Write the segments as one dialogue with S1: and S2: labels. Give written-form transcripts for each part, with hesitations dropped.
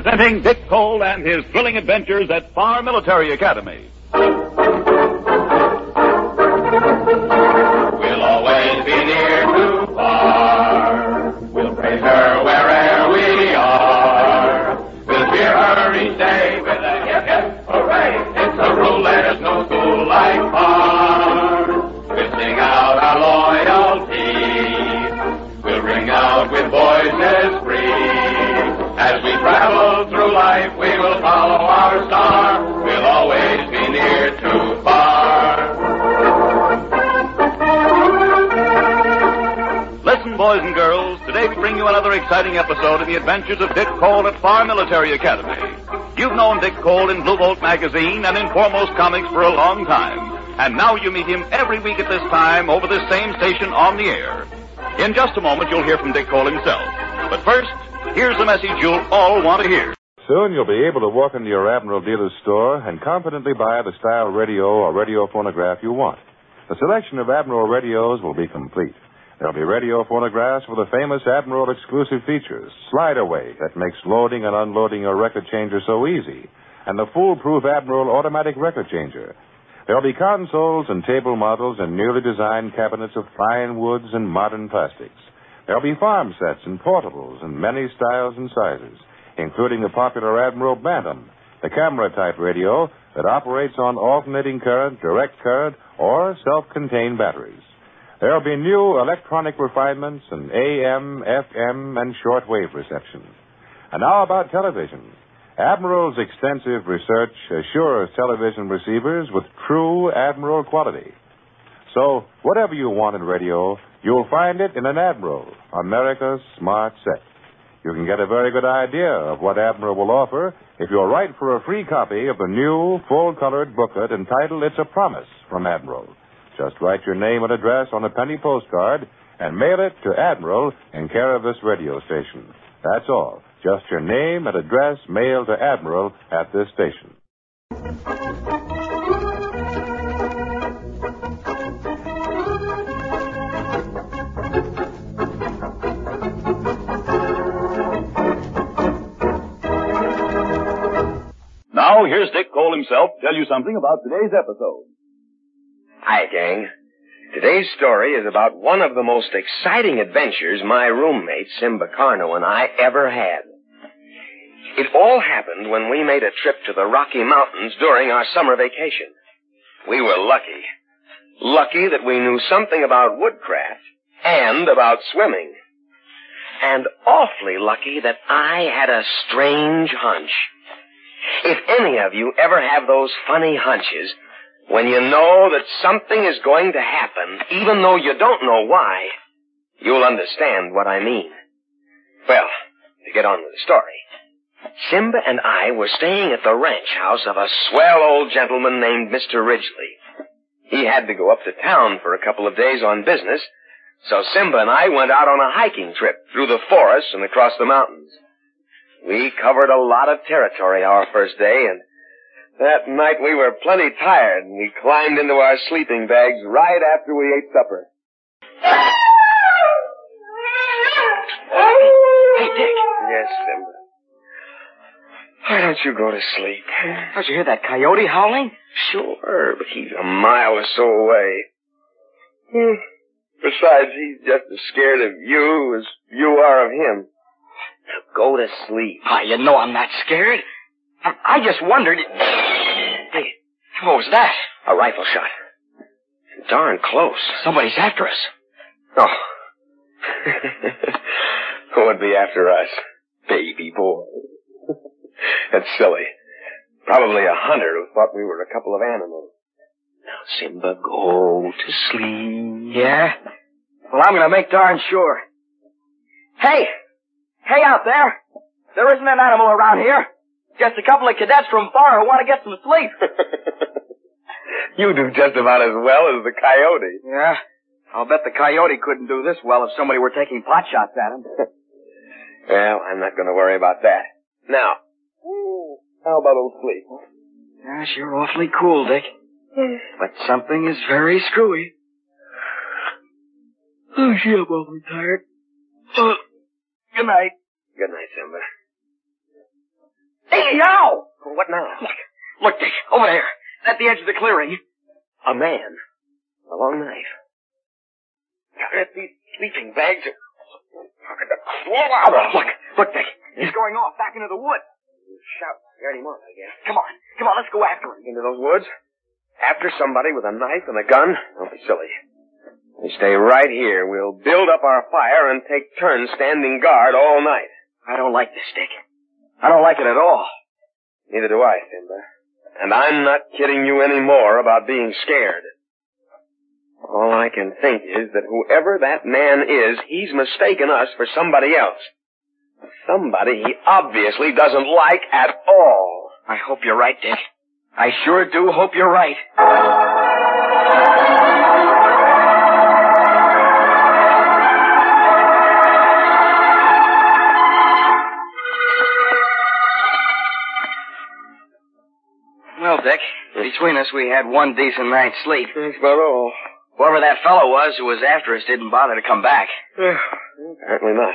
S1: Presenting Dick Cole and his thrilling adventures at Farr Military Academy.
S2: We'll always be near to Farr. We'll praise her wherever we are. We'll cheer her each day with a hip, hip, hooray. It's a rule, there's no school like Farr. We'll sing out our loyalty. We'll ring out with voices free. As we travel through life, we will follow our star. We'll always be near to Farr.
S1: Listen, boys and girls, today we bring you another exciting episode in the adventures of Dick Cole at Farr Military Academy. You've known Dick Cole in Blue Bolt magazine and in Foremost Comics for a long time. And now you meet him every week at this time over this same station on the air. In just a moment, you'll hear from Dick Cole himself. But first, here's the message you'll all want to hear.
S3: Soon you'll be able to walk into your Admiral dealer's store and confidently buy the style radio or radio phonograph you want. The selection of Admiral radios will be complete. There'll be radio phonographs with the famous Admiral exclusive features, slide away that makes loading and unloading your record changer so easy, and the foolproof Admiral automatic record changer. There'll be consoles and table models and newly designed cabinets of fine woods and modern plastics. There'll be farm sets and portables in many styles and sizes, including the popular Admiral Bantam, the camera-type radio that operates on alternating current, direct current, or self-contained batteries. There'll be new electronic refinements and AM, FM, and shortwave reception. And now about television. Admiral's extensive research assures television receivers with true Admiral quality. So, whatever you want in radio, you'll find it in an Admiral, America's smart set. You can get a very good idea of what Admiral will offer if you'll write for a free copy of the new, full-colored booklet entitled It's a Promise from Admiral. Just write your name and address on a penny postcard and mail it to Admiral in care of this radio station. That's all. Just your name and address mailed to Admiral at this station.
S1: Now, here's Dick Cole himself to tell you something about today's episode.
S4: Hi, gang. Today's story is about one of the most exciting adventures my roommate, Simba Carno, and I ever had. It all happened when we made a trip to the Rocky Mountains during our summer vacation. We were lucky. Lucky that we knew something about woodcraft and about swimming. And awfully lucky that I had a strange hunch. If any of you ever have those funny hunches, when you know that something is going to happen, even though you don't know why, you'll understand what I mean. Well, to get on with the story, Simba and I were staying at the ranch house of a swell old gentleman named Mr. Ridgely. He had to go up to town for a couple of days on business, so Simba and I went out on a hiking trip through the forest and across the mountains. We covered a lot of territory our first day, and that night we were plenty tired, and we climbed into our sleeping bags right after we ate supper.
S5: Hey, Dick.
S4: Yes, Simba. Why don't you go to sleep?
S5: Don't you hear that coyote howling?
S4: Sure, but he's a mile or so away. Besides, he's just as scared of you as you are of him. Now go to sleep.
S5: Oh, you know I'm not scared. I just wondered... Hey, what was that?
S4: A rifle shot. Darn close.
S5: Somebody's after us.
S4: Oh. Who would be after us? Baby boy. That's silly. Probably a hunter who thought we were a couple of animals. Now, Simba, go to sleep.
S5: Yeah? Well, I'm going to make darn sure. Hey! Hey out there! There isn't an animal around here. Just a couple of cadets from Farr who want to get some sleep.
S4: You do just about as well as the coyote.
S5: Yeah? I'll bet the coyote couldn't do this well if somebody were taking pot shots at him.
S4: Well, I'm not going to worry about that. Now, how about old sleep?
S5: Yes, you're awfully cool, Dick. But something is very screwy. Oh, gee, I'm awfully tired. Good night.
S4: Good night, Simba.
S5: Hey, ow!
S4: What now?
S5: Look, Dick, over there. At the edge of the clearing.
S4: A man. A long knife. These sleeping bags are starting to crawl out of him.
S5: Look, Dick. He's going off back into the woods.
S4: Shout. Scared him off, I guess.
S5: Come on, let's go after him.
S4: Into those woods? After somebody with a knife and a gun? Don't be silly. We stay right here. We'll build up our fire and take turns standing guard all night.
S5: I don't like this, Dick. I don't like it at all.
S4: Neither do I, Simba. And I'm not kidding you any more about being scared. All I can think is that whoever that man is, he's mistaken us for somebody else. Somebody he obviously doesn't like at all.
S5: I hope you're right, Dick. I sure do hope you're right. Well, Dick, between us we had one decent night's sleep.
S4: That's about all.
S5: Whoever that fellow was who was after us didn't bother to come back.
S4: Apparently not.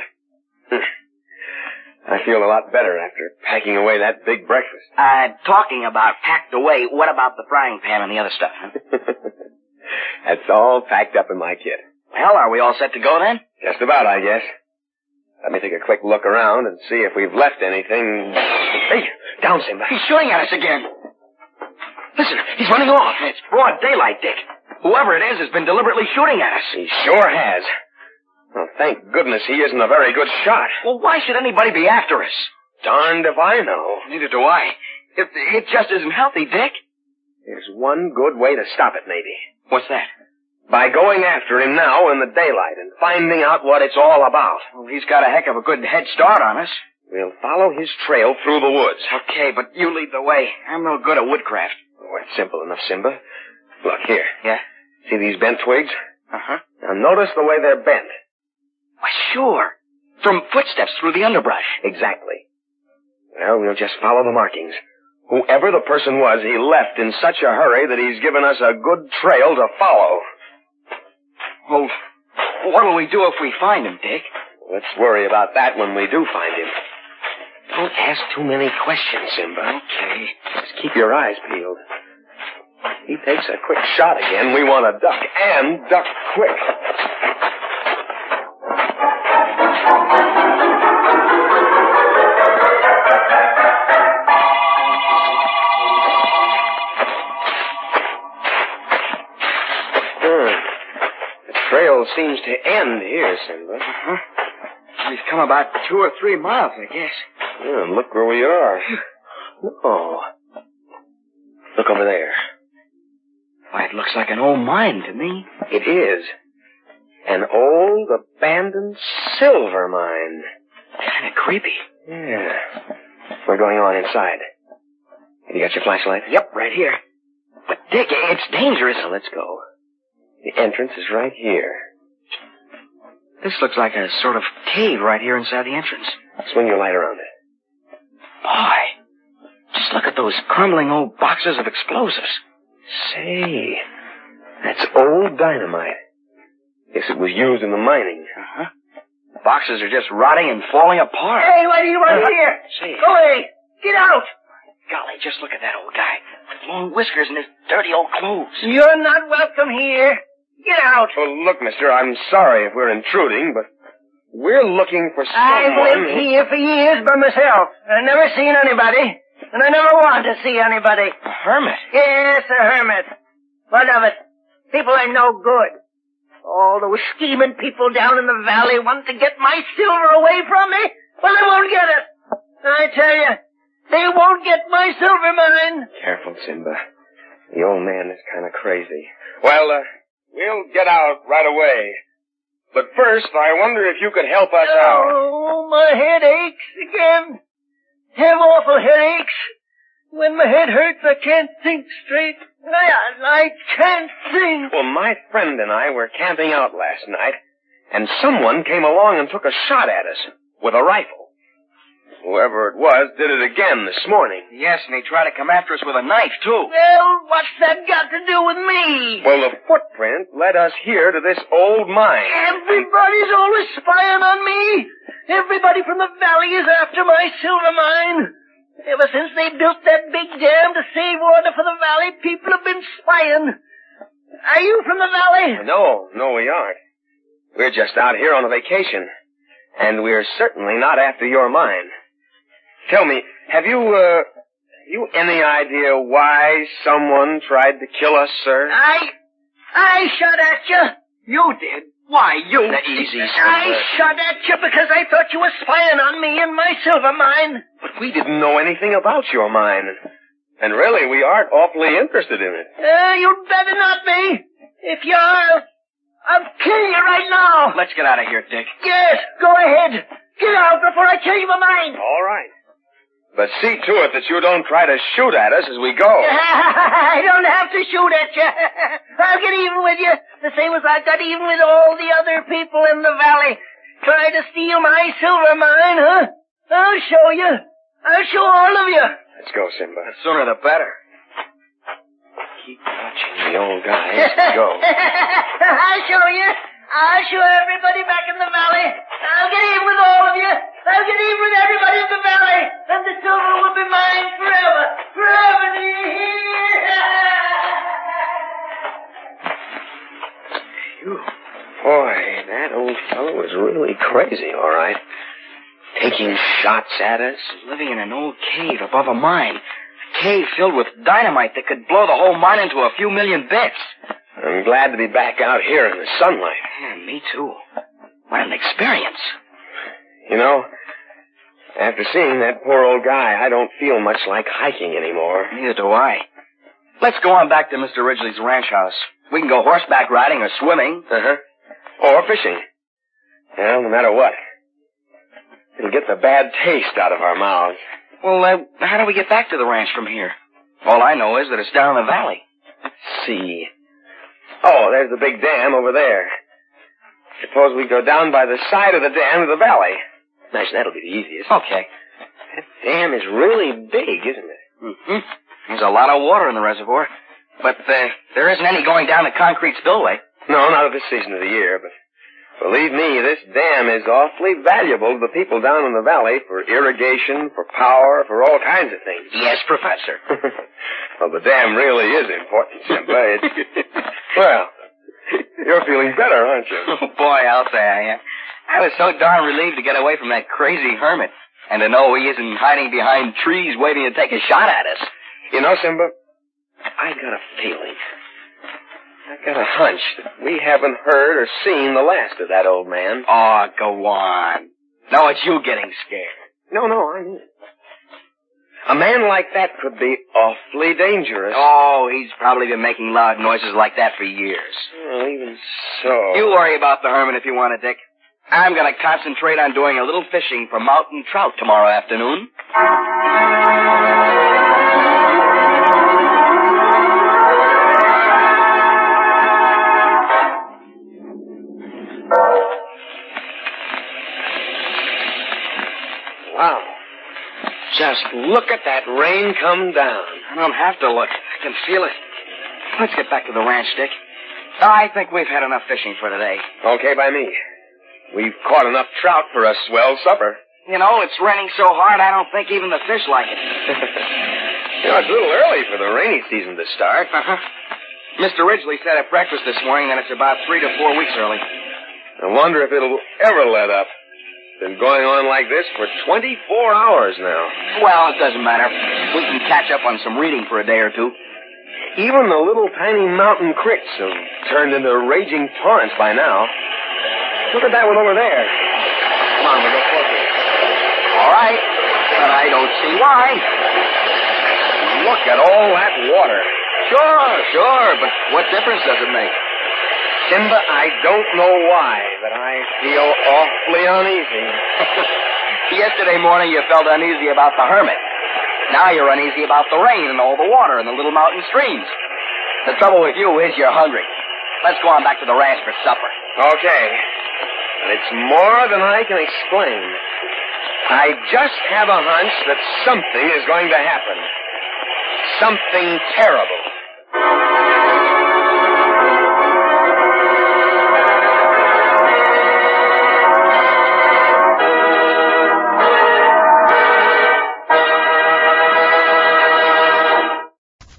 S4: I feel a lot better after packing away that big breakfast.
S5: Talking about packed away, what about the frying pan and the other stuff? Huh?
S4: That's all packed up in my kit.
S5: Well, are we all set to go then?
S4: Just about, I guess. Let me take a quick look around and see if we've left anything. Hey, down, Simba.
S5: He's shooting at us again. Listen, he's running off. It's broad daylight, Dick. Whoever it is has been deliberately shooting at us.
S4: He sure has. Well, thank goodness he isn't a very good shot.
S5: Well, why should anybody be after us?
S4: Darned if I know.
S5: Neither do I. It just isn't healthy, Dick.
S4: There's one good way to stop it, maybe.
S5: What's that?
S4: By going after him now in the daylight and finding out what it's all about.
S5: Well, he's got a heck of a good head start on us.
S4: We'll follow his trail through the woods.
S5: Okay, but you lead the way. I'm no good at woodcraft.
S4: Oh, it's simple enough, Simba. Look, here.
S5: Yeah?
S4: See these bent twigs?
S5: Uh-huh.
S4: Now notice the way they're bent.
S5: Why, sure. From footsteps through the underbrush.
S4: Exactly. Well, we'll just follow the markings. Whoever the person was, he left in such a hurry that he's given us a good trail to follow.
S5: Well, what'll we do if we find him, Dick?
S4: Let's worry about that when we do find him. Don't ask too many questions, Simba.
S5: Okay.
S4: Just keep your eyes peeled. He takes a quick shot again. We want to duck, and duck quick. The trail seems to end here, Simba.
S5: Uh-huh. We've come about 2 or 3 miles, I guess.
S4: Yeah, and look where we are. Oh. Look over there.
S5: Why, it looks like an old mine to me.
S4: It is. An old, abandoned silver mine.
S5: Kind of creepy.
S4: Yeah. We're going on inside. Have you got your flashlight?
S5: Yep, right here. But, Dick, it's dangerous.
S4: Now, let's go. The entrance is right here.
S5: This looks like a sort of cave right here inside the entrance.
S4: Swing your light around it.
S5: Boy, just look at those crumbling old boxes of explosives.
S4: Say, that's old dynamite. Guess it was used in the mining.
S5: Uh-huh. The boxes are just rotting and falling apart.
S6: Hey, what do you want here?
S5: Say.
S6: Go away. Get out.
S5: Golly, just look at that old guy with long whiskers and his dirty old clothes.
S6: You're not welcome here. Get out.
S4: Oh, look, mister, I'm sorry if we're intruding, but we're looking for someone.
S6: I've lived here for years by myself. I've never seen anybody, and I never want to see anybody.
S5: A hermit?
S6: Yes, a hermit. What of it? People are no good. All those scheming people down in the valley want to get my silver away from me. Well, they won't get it. I tell you, they won't get my silver mine.
S4: Careful, Simba. The old man is kind of crazy. Well, we'll get out right away. But first, I wonder if you could help us out.
S6: Oh, my head aches again. Have awful headaches. When my head hurts, I can't think straight. I can't think.
S4: Well, my friend and I were camping out last night, and someone came along and took a shot at us with a rifle. Whoever it was did it again this morning.
S5: Yes, and he tried to come after us with a knife, too.
S6: Well, what's that got to do with me?
S4: Well, the footprint led us here to this old mine.
S6: Everybody's always spying on me. Everybody from the valley is after my silver mine. Ever since they built that big dam to save water for the valley, people have been spying. Are you from the valley?
S4: No, we aren't. We're just out here on a vacation. And we're certainly not after your mine. Tell me, have you any idea why someone tried to kill us, sir?
S6: I shot at you.
S5: You did? Why, you...
S4: Easy, sir.
S6: I shot at you because I thought you were spying on me and my silver mine.
S4: But we didn't know anything about your mine. And really, we aren't awfully interested in it.
S6: You'd better not be. If you are, I'll kill you right now.
S5: Let's get out of here, Dick.
S6: Yes, go ahead. Get out before I kill you for mine.
S4: All right. But see to it that you don't try to shoot at us as we go.
S6: I don't have to shoot at you. I'll get even with you, the same as I got even with all the other people in the valley. Try to steal my silver mine, huh? I'll show you. I'll show all of you.
S4: Let's go, Simba.
S5: The sooner the better.
S4: Keep watching the old guy as we go.
S6: I'll show you. I'll show everybody back in the valley. I'll get even with all of you. I'll get even with everybody in the valley. And the silver will be mine forever. Forever.
S4: Boy, that old fellow was really crazy, all right. Taking shots at us.
S5: Living in an old cave above a mine. A cave filled with dynamite that could blow the whole mine into a few million bits.
S4: I'm glad to be back out here in the sunlight.
S5: Yeah, me too. What an experience.
S4: You know, after seeing that poor old guy, I don't feel much like hiking anymore.
S5: Neither do I. Let's go on back to Mr. Ridgely's ranch house. We can go horseback riding or swimming.
S4: Uh-huh. Or fishing. Well, no matter what. It'll get the bad taste out of our mouths.
S5: Well, how do we get back to the ranch from here? All I know is that it's down in the valley.
S4: Let's see. Oh, there's the big dam over there. Suppose we go down by the side of the dam to the valley. Imagine that'll be the easiest.
S5: Okay.
S4: That dam is really big, isn't it?
S5: Mm-hmm. There's a lot of water in the reservoir. But there isn't any going down the concrete spillway.
S4: No, not at this season of the year, but believe me, this dam is awfully valuable to the people down in the valley for irrigation, for power, for all kinds of things.
S5: Yes, Professor.
S4: Well, the dam really is important, Simba. Well, you're feeling better, aren't you?
S5: Oh, boy, I'll say I am. I was so darn relieved to get away from that crazy hermit and to know he isn't hiding behind trees waiting to take a shot at us.
S4: You know, Simba, I got a feeling. I got a hunch that we haven't heard or seen the last of that old man.
S5: Oh, go on. No, it's you getting scared.
S4: No, I mean it. A man like that could be awfully dangerous.
S5: Oh, he's probably been making loud noises like that for years.
S4: Oh, even so.
S5: You worry about the hermit if you want to, Dick. I'm going to concentrate on doing a little fishing for mountain trout tomorrow afternoon.
S4: Wow. Just look at that rain come down.
S5: I don't have to look. I can feel it. Let's get back to the ranch, Dick. I think we've had enough fishing for today.
S4: Okay by me. We've caught enough trout for a swell supper.
S5: You know, it's raining so hard I don't think even the fish like it.
S4: You know, it's a little early for the rainy season to start.
S5: Uh-huh. Mr. Ridgely said at breakfast this morning that it's about 3 to 4 weeks early.
S4: I wonder if it'll ever let up. Been going on like this for 24 hours now.
S5: Well, it doesn't matter. We can catch up on some reading for a day or two.
S4: Even the little tiny mountain creeks have turned into raging torrents by now. Look at that one over there. Come on, we'll go closer.
S5: All right, but I don't see why.
S4: Look at all that water.
S5: Sure, but what difference does it make?
S4: Simba, I don't know why, but I feel awfully uneasy.
S5: Yesterday morning you felt uneasy about the hermit. Now you're uneasy about the rain and all the water and the little mountain streams. The trouble with you is you're hungry. Let's go on back to the ranch for supper.
S4: Okay. But it's more than I can explain. I just have a hunch that something is going to happen. Something terrible.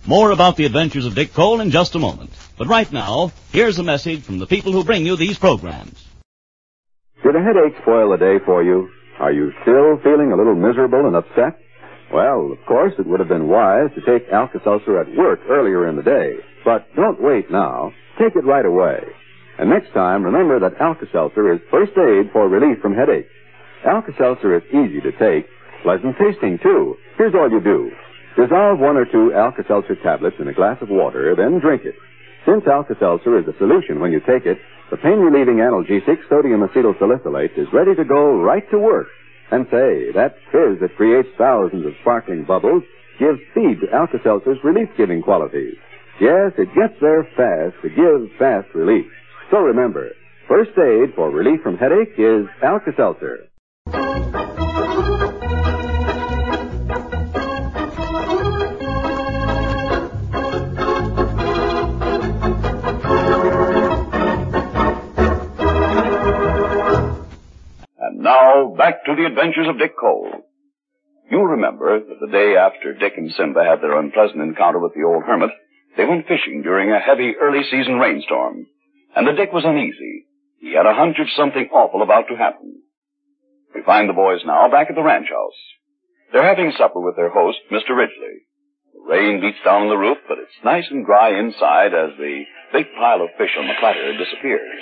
S7: More about the adventures of Dick Cole in just a moment. But right now, here's a message from the people who bring you these programs.
S8: Did a headache spoil the day for you? Are you still feeling a little miserable and upset? Well, of course, it would have been wise to take Alka-Seltzer at work earlier in the day. But don't wait now. Take it right away. And next time, remember that Alka-Seltzer is first aid for relief from headache. Alka-Seltzer is easy to take, pleasant tasting, too. Here's all you do. Dissolve 1 or 2 Alka-Seltzer tablets in a glass of water, then drink it. Since Alka-Seltzer is a solution when you take it, the pain-relieving analgesic sodium acetylsalicylate is ready to go right to work. And say, that fizz that creates thousands of sparkling bubbles gives speed to Alka-Seltzer's relief-giving qualities. Yes, it gets there fast to give fast relief. So remember, first aid for relief from headache is Alka-Seltzer.
S1: And now, back to the adventures of Dick Cole. You'll remember that the day after Dick and Simba had their unpleasant encounter with the old hermit, they went fishing during a heavy early-season rainstorm. And the Dick was uneasy. He had a hunch of something awful about to happen. We find the boys now back at the ranch house. They're having supper with their host, Mr. Ridgely. The rain beats down on the roof, but it's nice and dry inside as the big pile of fish on the platter disappears.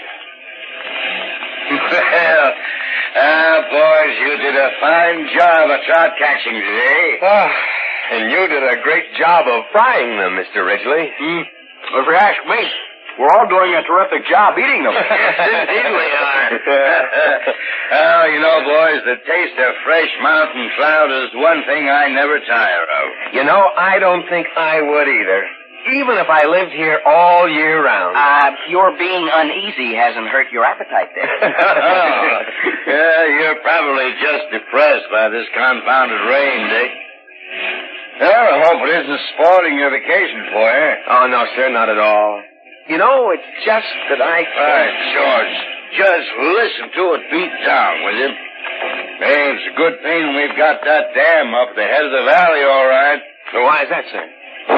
S4: Well, boys, you did a fine job of trout catching today. And you did a great job of frying them, Mr. Ridgely.
S5: Well, if you ask me, we're all doing a terrific job eating them.
S4: Yes, indeed we are. Oh, you know, boys, the taste of fresh mountain trout is one thing I never tire of. You know, I don't think I would either. Even if I lived here all year round.
S5: Your being uneasy hasn't hurt your appetite there.
S4: Yeah, you're probably just depressed by this confounded rain, Dick. Well, I hope it isn't spoiling your vacation for you. Oh, no, sir, not at all. You know, it's just that I can't... All right, George, just listen to it beat down, will you? Hey, it's a good thing we've got that dam up the head of the valley, all right. So why is that, sir?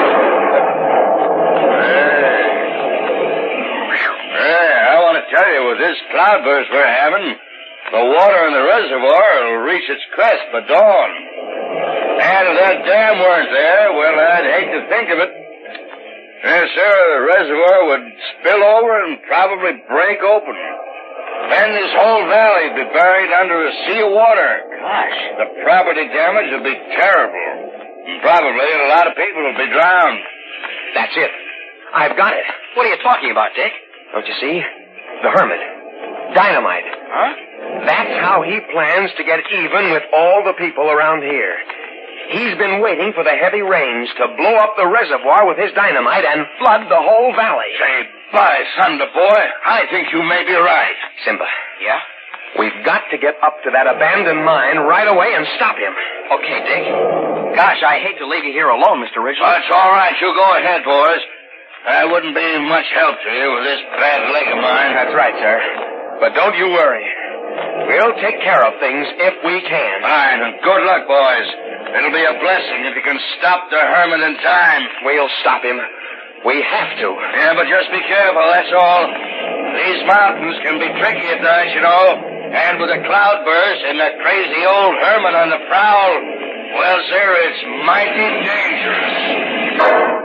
S4: I want to tell you, with this cloudburst we're having, the water in the reservoir will reach its crest by dawn. And if that dam weren't there, well, I'd hate to think of it. Yes, sir, the reservoir would spill over and probably break open. Then this whole valley would be buried under a sea of water.
S5: Gosh.
S4: The property damage would be terrible. And probably a lot of people would be drowned.
S5: That's it. I've got it. What are you talking about, Dick?
S4: Don't you see? The hermit. Dynamite.
S5: Huh?
S4: That's how he plans to get even with all the people around here. He's been waiting for the heavy rains to blow up the reservoir with his dynamite and flood the whole valley.
S2: Say, by thunder, boy, I think you may be right.
S4: Simba.
S5: Yeah?
S4: We've got to get up to that abandoned mine right away and stop him.
S5: Okay, Dick. Gosh, I hate to leave you here alone, Mr. Ridgely.
S2: That's all right. You go ahead, boys. I wouldn't be much help to you with this bad leg of mine.
S4: That's right, sir. But don't you worry. We'll take care of things if we can.
S2: Fine, and good luck, boys. It'll be a blessing if you can stop the hermit in time.
S4: We'll stop him. We have to.
S2: Yeah, but just be careful, that's all. These mountains can be tricky at night, you know. And with a cloudburst and that crazy old hermit on the prowl, well, sir, it's mighty dangerous.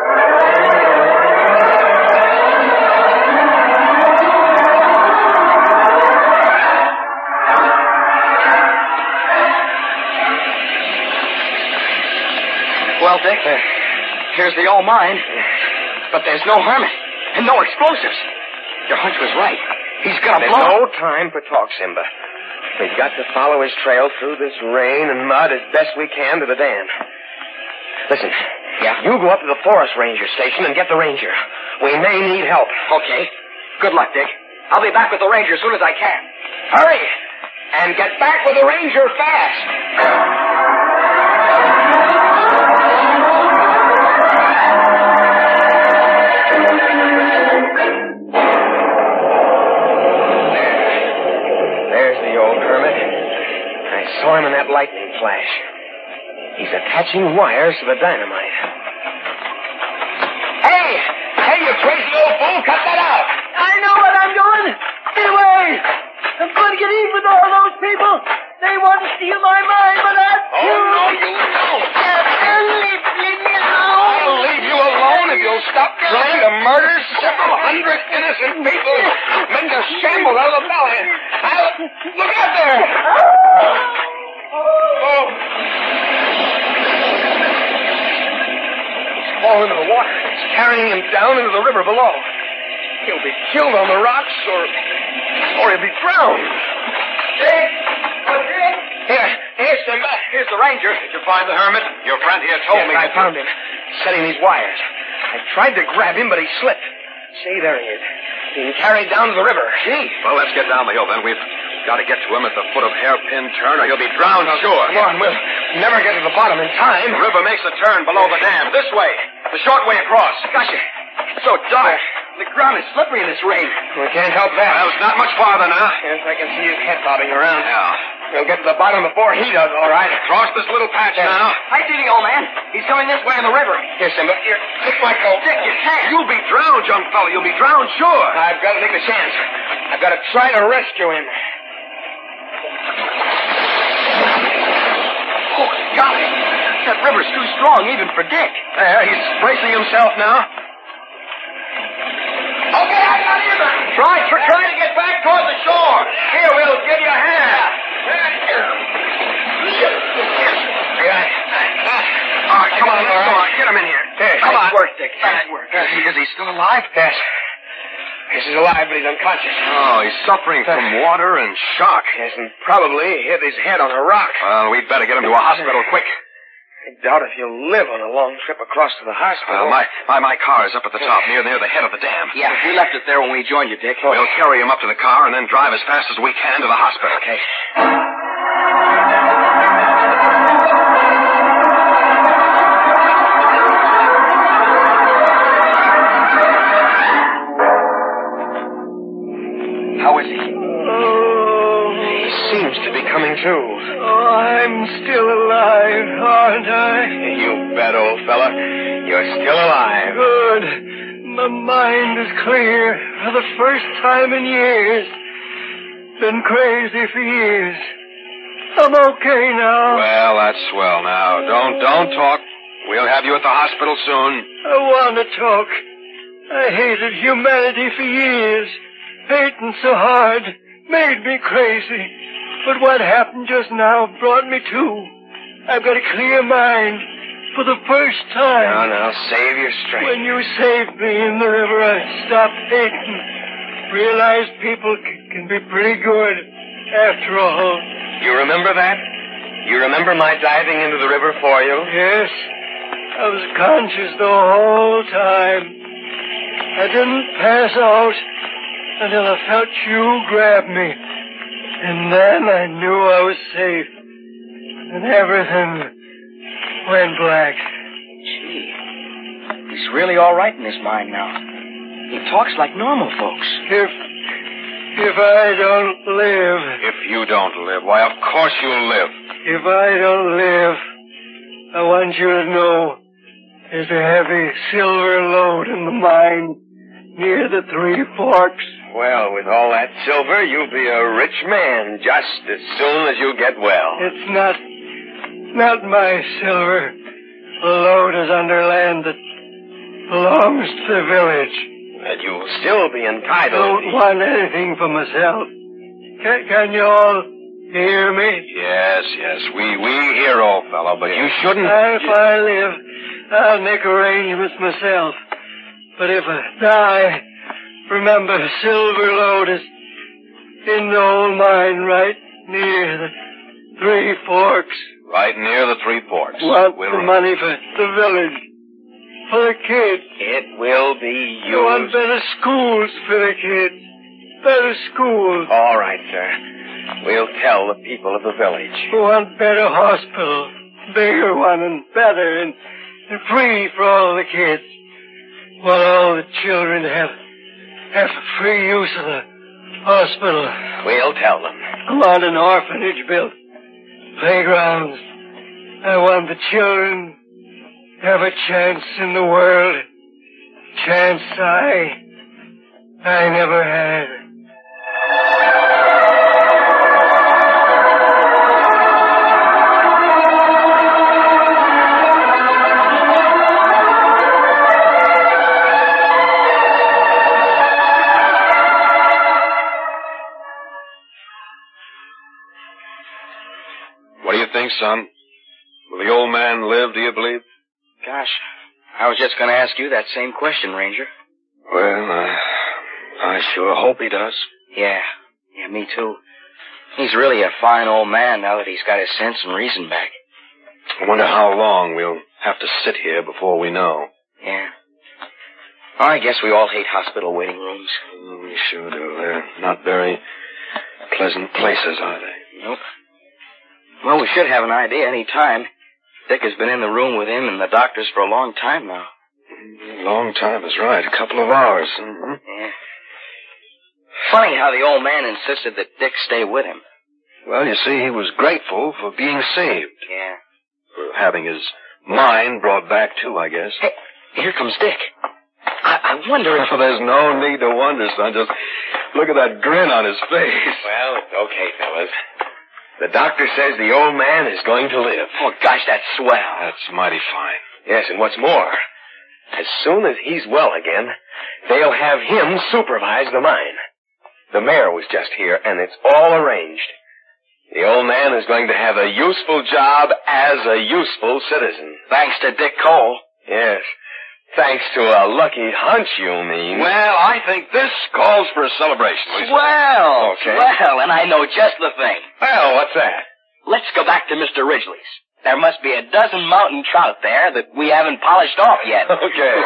S5: Well, Dick, here's the old mine. But there's no hermit and no explosives. Your hunch was right. He's gonna blow.
S4: There's no time for talk, Simba. We've got to follow his trail through this rain and mud as best we can to the dam. Listen.
S5: Yeah?
S4: You go up to the forest ranger station and get the ranger. We may need help.
S5: Okay. Good luck, Dick. I'll be back with the ranger as soon as I can.
S4: Hurry! And get back with the ranger fast! Saw him in that lightning flash. He's attaching wires to the dynamite. crazy old fool. Cut that out.
S6: I know what I'm doing. Get away. I'm going to get even with all those people. They want to steal my mind, but I...
S4: Oh, no, you won't.
S6: Leave me alone.
S4: I'll leave you alone if you'll stop trying to murder several hundred innocent people. Make a shambles out of the valley. Look out there. Oh. He's fallen into the water. It's carrying him down into the river below. He'll be killed on the rocks, or he'll be drowned.
S5: Dick!
S4: Here, Simba. Here's the ranger.
S5: Did you find the hermit? Your friend here told me
S4: I found him. Setting these wires. I tried to grab him, but he slipped. See, there he is. Being carried down to the river. See?
S5: Well, let's get down the hill, then. We've got to get to him at the foot of Hairpin Turn, or he'll be drowned, sure.
S4: Come on, we'll never get to the bottom in time.
S5: The river makes a turn below the dam. This way. The short way across.
S4: Gosh, it's so dark. The ground is slippery in this rain. We can't help that.
S5: Well, it's not much farther now.
S4: Yes, I can see his head bobbing around.
S5: Yeah.
S4: We'll get to the bottom before he does, all right.
S5: Cross this little patch now.
S4: I see the old man. He's coming this way in the river. Here, Simba. Here, take my coat.
S5: Dick, you can't. You'll be drowned, young fellow. You'll be drowned, sure.
S4: I've got to take the chance. I've got to try to rescue him.
S5: Oh, golly. That river's too strong even for Dick.
S4: There, he's bracing himself now. Okay, I got him.
S5: Try to get back toward the shore. Here, we'll give you a hand.
S4: All right, come on. Get him in here.
S5: Come on.
S4: Nice work, Dick. Nice work.
S5: Is he still alive?
S4: Yes. He's alive, but he's unconscious.
S5: Oh, he's suffering from water and shock.
S4: Yes, and probably hit his head on a rock.
S5: Well, we'd better get him to a hospital quick.
S4: I doubt if he'll live on a long trip across to the hospital.
S5: Well, my car is up at the top, near the head of the dam.
S4: Yeah, we left it there when we joined you, Dick.
S5: We'll carry him up to the car and then drive as fast as we can to the hospital.
S4: Okay.
S5: How is he?
S4: He seems to be coming to.
S6: Oh, I'm still alive, aren't I?
S4: You bet, old fella. You're still alive.
S6: Good. My mind is clear for the first time in years. Been crazy for years. I'm okay now.
S5: Well, that's swell now. Don't talk. We'll have you at the hospital soon.
S6: I want to talk. I hated humanity for years. Hating so hard made me crazy. But what happened just now brought me to. I've got a clear mind for the first time.
S4: Now, save your strength.
S6: When you saved me in the river, I stopped hating. Realized people can be pretty good after all.
S4: You remember that? You remember my diving into the river for you?
S6: Yes. I was conscious the whole time. I didn't pass out until I felt you grab me. And then I knew I was safe. And everything went black.
S5: Gee, he's really all right in his mind now. He talks like normal folks.
S6: If I don't live...
S5: If you don't live, why, of course you'll live.
S6: If I don't live, I want you to know there's a heavy silver load in the mine near the Three Forks.
S4: Well, with all that silver, you'll be a rich man just as soon as you get well.
S6: It's not my silver. The load is under land that belongs to the village.
S4: And you'll still be entitled.
S6: I don't want anything for myself. Can you all hear me?
S5: Yes, we hear, old fellow, but you shouldn't...
S6: If I live, I'll make arrangements myself. But if I die, remember, silver load is in the old mine right near the Three Forks.
S5: Right near the Three Forks.
S6: Want the money for the village, for the kids.
S4: It will be
S6: You want
S4: used.
S6: better schools for the kids. Better schools.
S4: All right, sir. We'll tell the people of the village.
S6: We want better hospital. Bigger one and better and free for all the kids. Want all the children to have free use of the hospital.
S4: We'll tell them.
S6: I want an orphanage built. Playgrounds. I want the children to have a chance in the world. chance I never had.
S9: What do you think, son? Will the old man live, do you believe?
S5: Gosh, I was just going to ask you that same question, Ranger.
S9: Well, I sure hope he does.
S5: Yeah, me too. He's really a fine old man now that he's got his sense and reason back.
S9: I wonder how long we'll have to sit here before we know.
S5: Yeah. Oh, I guess we all hate hospital waiting rooms.
S9: We sure do. They're not very pleasant places, are they?
S5: Nope. Well, we should have an idea any time. Dick has been in the room with him and the doctors for a long time now.
S9: Long time is right. A couple of hours. Mm-hmm.
S5: Yeah. Funny how the old man insisted that Dick stay with him.
S9: Well, you see, he was grateful for being saved.
S5: Yeah.
S9: For having his mind brought back, too, I guess.
S5: Hey, here comes Dick. I wonder if...
S9: There's no need to wonder, son. Just look at that grin on his face.
S4: Well, it's okay, fellas. The doctor says the old man is going to live.
S5: Oh, gosh, that's swell.
S9: That's mighty fine.
S4: Yes, and what's more, as soon as he's well again, they'll have him supervise the mine. The mayor was just here, and it's all arranged. The old man is going to have a useful job as a useful citizen.
S5: Thanks to Dick Cole.
S4: Yes. Thanks to a lucky hunch, you mean.
S9: Well, I think this calls for a celebration.
S5: Swell!
S4: Okay.
S5: Swell, and I know just the thing.
S4: Well, what's that?
S5: Let's go back to Mr. Ridgely's. There must be a dozen mountain trout there that we haven't polished off yet.
S4: Okay.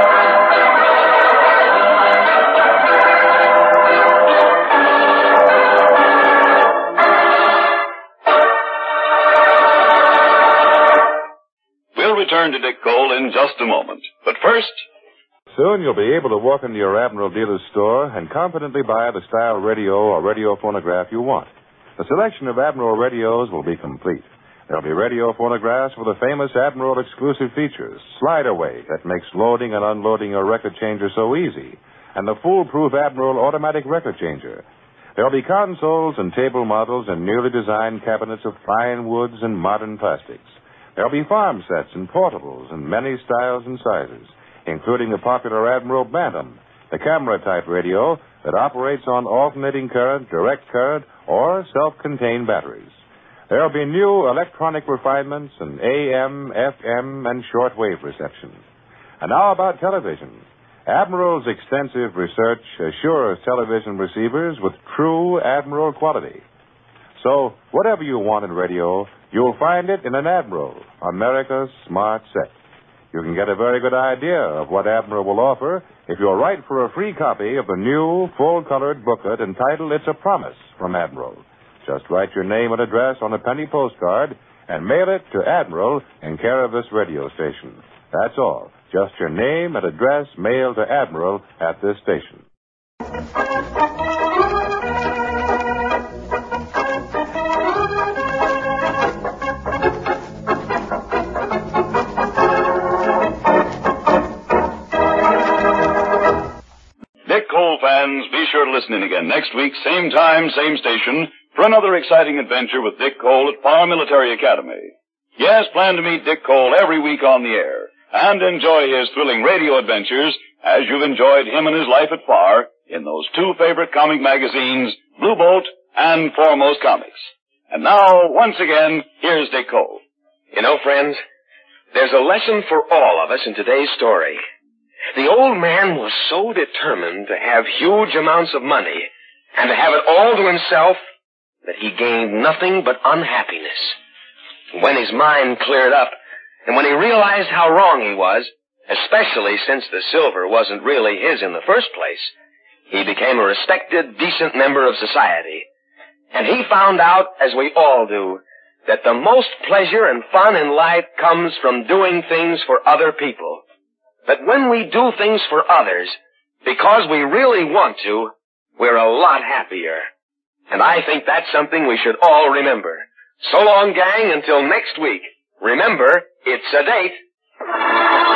S1: We'll return to Dick Cole in just a moment. But first...
S3: Soon you'll be able to walk into your Admiral dealer's store and confidently buy the style radio or radio phonograph you want. The selection of Admiral radios will be complete. There'll be radio phonographs with the famous Admiral exclusive features, slide away that makes loading and unloading your record changer so easy, and the foolproof Admiral automatic record changer. There'll be consoles and table models and newly designed cabinets of fine woods and modern plastics. There'll be farm sets and portables in many styles and sizes, including the popular Admiral Bantam, the camera-type radio that operates on alternating current, direct current, or self-contained batteries. There'll be new electronic refinements and AM, FM, and shortwave reception. And now about television. Admiral's extensive research assures television receivers with true Admiral quality. So, whatever you want in radio, you'll find it in an Admiral, America's smart set. You can get a very good idea of what Admiral will offer if you'll write for a free copy of the new, full-colored booklet entitled It's a Promise from Admiral. Just write your name and address on a penny postcard and mail it to Admiral in care of this radio station. That's all. Just your name and address mailed to Admiral at this station.
S1: Dick Cole fans, be sure to listen in again next week, same time, same station, for another exciting adventure with Dick Cole at Farr Military Academy. Yes, plan to meet Dick Cole every week on the air and enjoy his thrilling radio adventures as you've enjoyed him and his life at Farr in those two favorite comic magazines, Blue Bolt and Foremost Comics. And now, once again, here's Dick Cole.
S4: You know, friends, there's a lesson for all of us in today's story. The old man was so determined to have huge amounts of money and to have it all to himself that he gained nothing but unhappiness. When his mind cleared up, and when he realized how wrong he was, especially since the silver wasn't really his in the first place, he became a respected, decent member of society. And he found out, as we all do, that the most pleasure and fun in life comes from doing things for other people. That when we do things for others, because we really want to, we're a lot happier. And I think that's something we should all remember. So long, gang, until next week. Remember, it's a date.